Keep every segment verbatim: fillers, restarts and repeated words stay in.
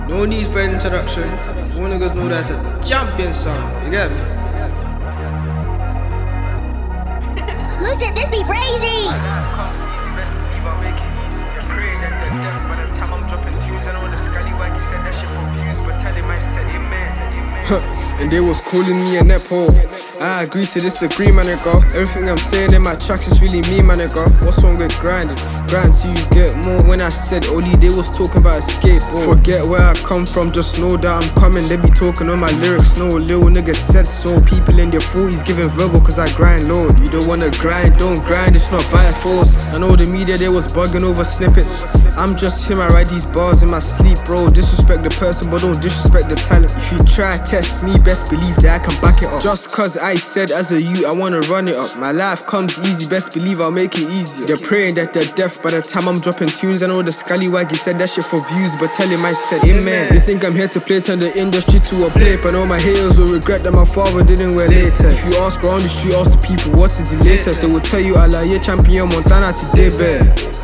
No need for an introduction. All niggas know that's a champion sound. You get me? Lucid, this be crazy. And they was calling me a nepo. I agree to disagree, my nigga. Everything I'm saying in my tracks is really me, my nigga. What's wrong with grinding? Grind so you get more. When I said Oli, they was talking about escape. Forget where I come from, just know that I'm coming. They be talking on my lyrics, no little nigga said so. People in their forties giving verbal cause I grind low. You don't wanna grind, don't grind, it's not by force. I know the media, they was bugging over snippets. I'm just him, I write these bars in my sleep, bro. Disrespect the person, but don't disrespect the talent. If you try test me, best believe that I can back it up. Just cause I said as a youth, I wanna run it up. My life comes easy, best believe I'll make it easier. They're praying that they're deaf by the time I'm dropping tunes. I know the scallywag, he said that shit for views, but tell him I said amen. They think I'm here to play, turn the industry to a play, but all my haters will regret that my father didn't wear later. If you ask around the street, ask the people what is the latest, they will tell you Alaye champion Montana today, bear.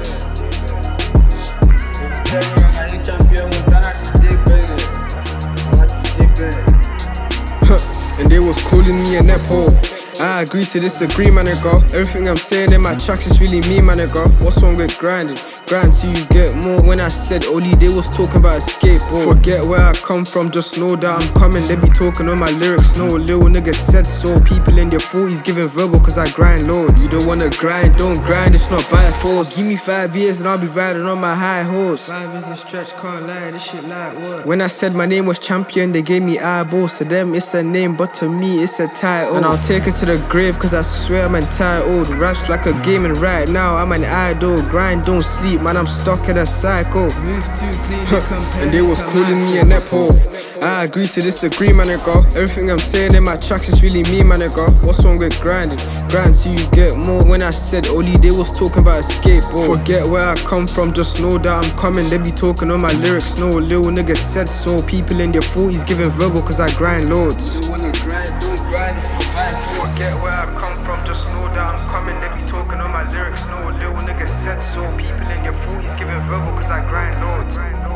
And they was calling me a nepo. I agree to disagree, my nigga. Everything I'm saying in my tracks is really me, my nigga. What's wrong with grinding? Grind so you get more. When I said Oli, they was talking about escape. Forget where I come from, just know that I'm coming. They be talking on my lyrics, no little nigga said so. People in their forties giving verbal cause I grind loads. You don't wanna grind, don't grind, it's not by force. Give me five years and I'll be riding on my high horse. Five is a stretch, can't lie, this shit like what? When I said my name was champion, they gave me eyeballs. To them it's a name, but to me it's a title. And I'll take it to the grave cause I swear I'm entitled. Raps like a game and right now I'm an idol. Grind, don't sleep, man, I'm stuck in a cycle. Moves too clean, and they was calling me a nepo. I agree to disagree, my nigga. Everything I'm saying in my tracks is really me, my nigga. What's wrong with grinding? Grind so you get more. When I said Oli, they was talking about escape. Forget where I come from, just know that I'm coming. They be talking on my lyrics, no little nigga said so. People in their forties giving verbal cause I grind loads. You don't wanna grind, don't grind, it's not my fault. Forget where I come from, just know that I'm coming. They be talking on my lyrics, no little nigga said so. People in their forties giving verbal cause I grind loads.